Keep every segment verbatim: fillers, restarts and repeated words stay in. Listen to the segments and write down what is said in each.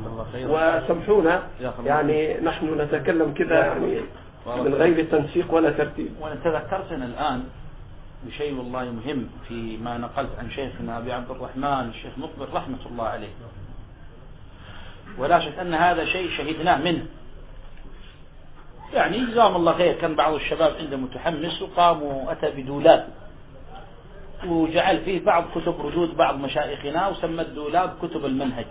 وسمحونا يعني نحن نتكلم كذا يعني من غير تنسيق ولا ترتيب. وأنا تذكرتنا الآن بشيء والله مهم فيما نقلت عن شيخنا أبي عبد الرحمن الشيخ مقبل رحمة الله عليه، ولا شك أن هذا شيء شهدناه منه. يعني جزاهم الله خير، كان بعض الشباب عنده متحمس وقام وأتى بدولاب وجعل فيه بعض كتب ردود بعض مشايخنا وسمى الدولاب كتب المنهج.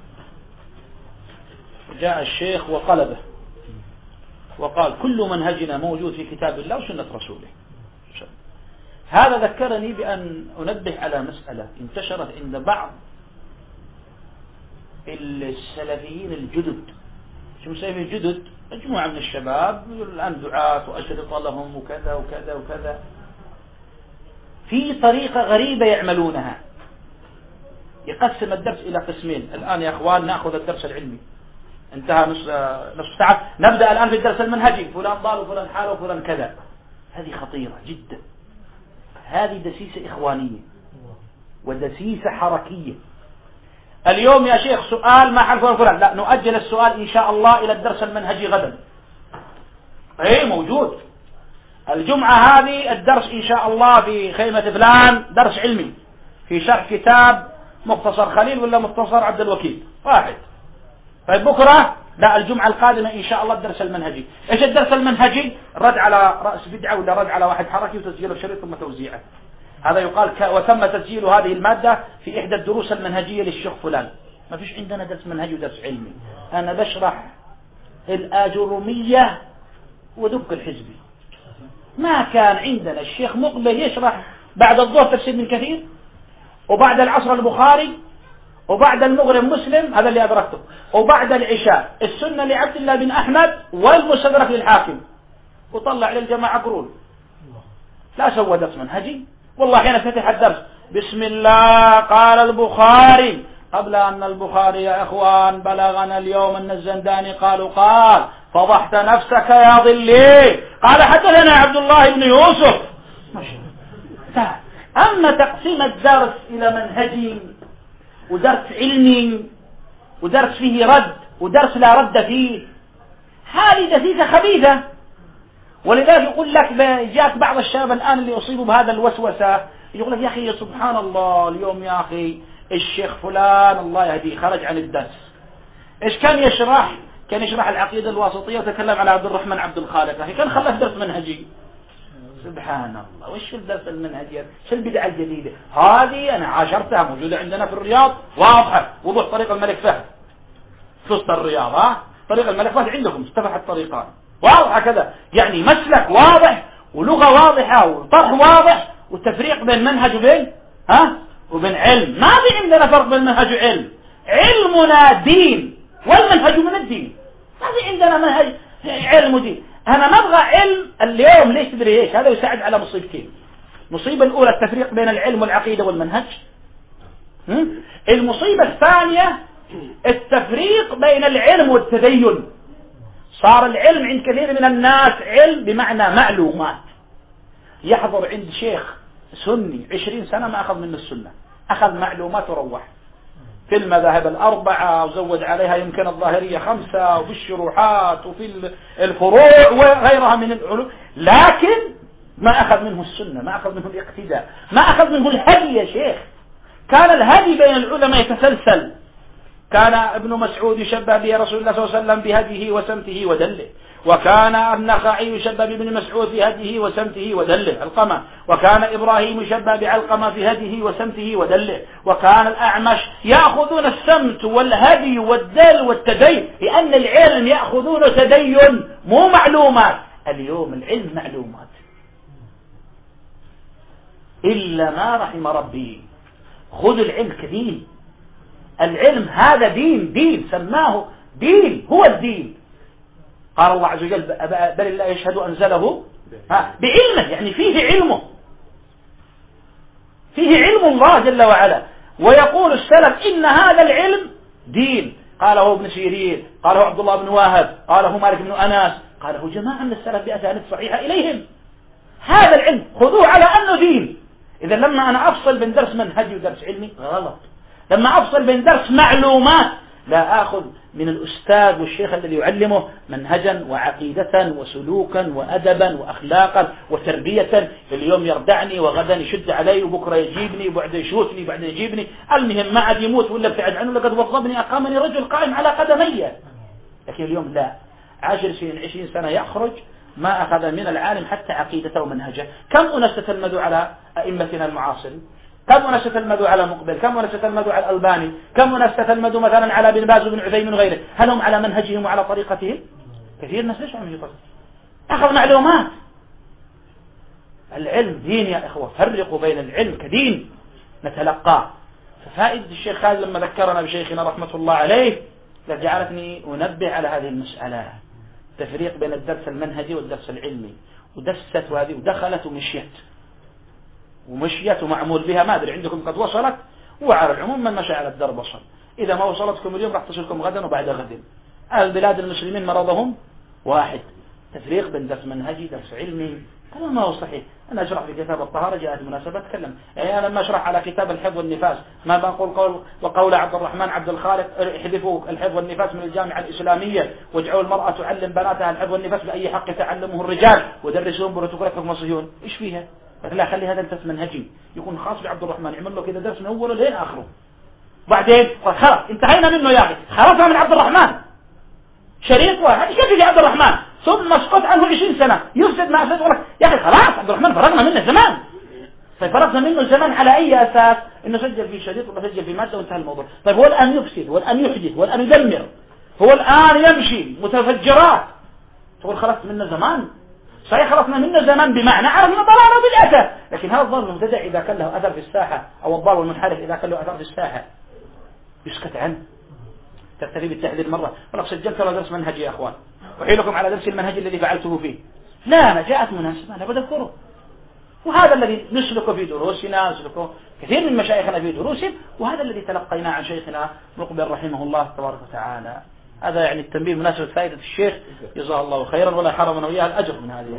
جاء الشيخ وقلبه وقال كل منهجنا موجود في كتاب الله وسنة رسوله. هذا ذكرني بأن أنبه على مسألة انتشرت عند بعض السلفيين الجدد. شو مسمى الجدد؟ مجموعة من الشباب الآن دعاة وأشرطة لهم وكذا وكذا وكذا، في طريقة غريبة يعملونها. يقسم الدرس إلى قسمين. الآن يا أخوان نأخذ الدرس العلمي، انتهى نصف نصف ساعة، نبدأ الآن في الدرس المنهجي، فلان ضال وفلان حال وفلان كذا. هذه خطيرة جدا، هذه دسيسة إخوانية ودسيسة حركية. اليوم يا شيخ سؤال ما حل فلان فلان، لا نؤجل السؤال إن شاء الله إلى الدرس المنهجي غدا. ايه موجود. الجمعة هذه الدرس إن شاء الله في خيمة فلان درس علمي في شرح كتاب مختصر خليل ولا مختصر عبد الوكيل واحد. طيب بكرة لا، الجمعة القادمة إن شاء الله الدرس المنهجي. إيش الدرس المنهجي؟ رد على رأس بدعة ولا رد على واحد حركي وتسجيل الشريط ثم توزيعه. هذا يقال ك... وتم تسجيل هذه المادة في إحدى الدروس المنهجية للشيخ فلان. ما فيش عندنا درس منهجي ودرس علمي. أنا بشرح الآجرومية ودق الحزبي. ما كان عندنا الشيخ مقبل يشرح بعد الظهر تفسير من كثير، وبعد العصر البخاري، وبعد المغرب مسلم، هذا اللي أدركته، وبعد العشاء السنة لعبد الله بن أحمد والمستدرك للحاكم، وطلع للجماعة قرون. لا سوى درس منهجي. والله حين فتح الدرس بسم الله قال البخاري، قبل أن البخاري يا إخوان بلغنا اليوم أن الزنداني قالوا قال فضحت نفسك يا ظلي، قال حدثنا عبد الله بن يوسف. أما تقسيم الدرس إلى منهجي ودرس علمي ودرس فيه رد ودرس لا رد فيه، هذه دسيسة خبيثة. ولذلك يقول لك جاءت بعض الشباب الآن اللي يصيبوا بهذا الوسوسة، يقول لك يا أخي سبحان الله اليوم يا أخي الشيخ فلان الله يهديه خرج عن الدرس. إيش كان يشرح؟ كان يشرح العقيدة الواسطية وتكلم على عبد الرحمن عبد الخالق، يعني كان خلف درس منهجي. سبحان الله، وش الدرس المنهجي؟ شو البدعة الجديدة هذه؟ أنا عاشرتها موجودة عندنا في الرياض واضحة، وضوح طريق الملك فهد في وسط الرياض. ها طريق الملك فهد عندكم استفتح الطريقان واضحة كذا، يعني مسلك واضح ولغة واضحة وطرح واضح والتفريق بين منهج وبين ها وبين علم. ما في عندنا فرق بين منهج وعلم. علمنا دين والمنهج من الدين. ما في عندنا منهج علم ودين. أنا نبغى علم اليوم. ليش تدري ايش؟ هذا يساعد على مصيبتين. المصيبة الأولى التفريق بين العلم والعقيدة والمنهج. المصيبة الثانية التفريق بين العلم والتدين. صار العلم عند كثير من الناس علم بمعنى معلومات. يحضر عند شيخ سني عشرين سنة ما أخذ منه السنة، أخذ معلومات وروح في المذاهب الأربعة وزود عليها يمكن الظاهرية خمسة وفي الشروحات وفي الفروع وغيرها من العلوم، لكن ما أخذ منه السنة، ما أخذ منه الاقتداء، ما أخذ منه الهدي يا شيخ. كان الهدي بين العلماء يتسلسل. كان ابن مسعود يشبه به رسول الله صلى الله عليه وسلم بهديه وسمته ودله، وكان النخعي يشبه بابن مسعود في هديه وسمته ودله القمة، وكان إبراهيم يشبه بعلقمة في هديه وسمته ودله، وكان الأعمش يأخذون السمت والهدي والدل والتدين، لأن العلم يأخذون تدين مو معلومات. اليوم العلم معلومات إلا ما رحم ربي. خذ العلم كدين. العلم هذا دين، دين سماه دين، هو الدين. قال الله عز وجل بل الله يشهد أنزله بعلمه، يعني فيه علمه، فيه علم الله جل وعلا. ويقول السلف إن هذا العلم دين. قاله ابن سيرين، قاله عبد الله بن واهب، قاله مالك بن أنس، قاله جماعة من السلف بأسانيد صحيحة إليهم. هذا العلم خذوه على أنه دين. إذا لما أنا أفصل بين درس منهجي ودرس علمي غلط. لما أفصل بين درس معلومات لا آخذ من الأستاذ والشيخ الذي يعلمه منهجا وعقيدة وسلوكا وأدبا وأخلاقا وتربية، اليوم يردعني وغدا يشد علي وبكرة يجيبني وبعد يشوتني وبعد يجيبني، المهم ما عاد يموت ولا ابتعد عنه، لقد وظبني أقامني رجل قائم على قدمي. لكن اليوم لا، عشر سنين عشرين سنة يخرج ما أخذ من العالم حتى عقيدته ومنهجه. كم أناس تتلمذوا على أئمتنا المعاصرين؟ كم أناس تتلمذوا على مقبل؟ كم أناس تتلمذوا على الألباني؟ كم أناس تتلمذوا مثلا على بن باز وبن عثيمين وغيره؟ هل هم على منهجهم وعلى طريقتهم؟ كثير ناس ليش عم يطلع أخذ معلومات. العلم دين يا إخوة، فرقوا بين العلم كدين نتلقاه. ففائدة الشيخ خالد لما ذكرنا بشيخنا رحمة الله عليه جعلتني أنبه على هذه المسألة، تفريق بين الدرس المنهجي والدرس العلمي. ودست وهذه ودخلت ومشيت ومشيت ومعمول بها، ما أدري عندكم قد وصلت، وعلى العموم من مشى على الدرب وصل. إذا ما وصلتكم اليوم راح تصلكم غدا وبعد غد. البلاد المسلمين مرضهم واحد، تفريق بين درس منهجي درس علمي، هذا ما هو صحيح. أنا أشرح في كتاب الطهارة جاءت مناسبة أتكلم، يعني أنا لما أشرح على كتاب الحفظ والنفاس ما بنقول قول وقول عبد الرحمن عبد الخالق احذفوا الحفظ والنفاس من الجامعة الإسلامية واجعلوا المرأة تعلم بناتها الحفظ والنفاس بأي حق تعلمه الرجال ودرسوهم بروتوكولاتكم وصهيون. إيش فيها؟ لا، خلي هذا الدرس منهجي يكون خاص بعبد الرحمن، يعمل له كذا درس من أوله لين آخره. بعدين خلاص انتهينا منه يا أخي، خلصنا من عبد الرحمن شريط واحد كيف يجي عبد الرحمن ثم اسقط عنه عشرين سنة يفسد ما أفسد. والله يا أخي خلاص عبد الرحمن فرغنا منه زمان. طيب فرغنا منه زمان على أي أساس؟ إنه سجل في شريط ولا سجل في مادة وانتهى الموضوع. طيب هو الآن يفسد، هو الآن يحدث، هو الآن يدمر، هو الآن يمشي متفجرات، تقول خلصت منه زمان. صحيح خلصنا منه زمان بمعنى عرفنا ضلاله بالأسى، لكن هذا الضال المبتدع إذا كان له أثر في الساحة أو الضال والمنحرف إذا كان له أثر في الساحة يسكت عنه، تكتفي بالتحذير مرة. ولو سجلت له درس منهجي يا أخوان أحيلكم على درس المنهج الذي فعلته فيه، لا أنا جاءت مناسبة أنا بذكره. وهذا الذي نسلكه في دروسنا، نسلكه كثير من مشايخنا في دروسهم، وهذا الذي تلقيناه عن شيخنا مقبل رحمه الله تبارك وتعالى. هذا يعني التنبيه مناسبة فائدة الشيخ جزاه الله خيرا، ولا حرمنا وإياه الأجر من هذه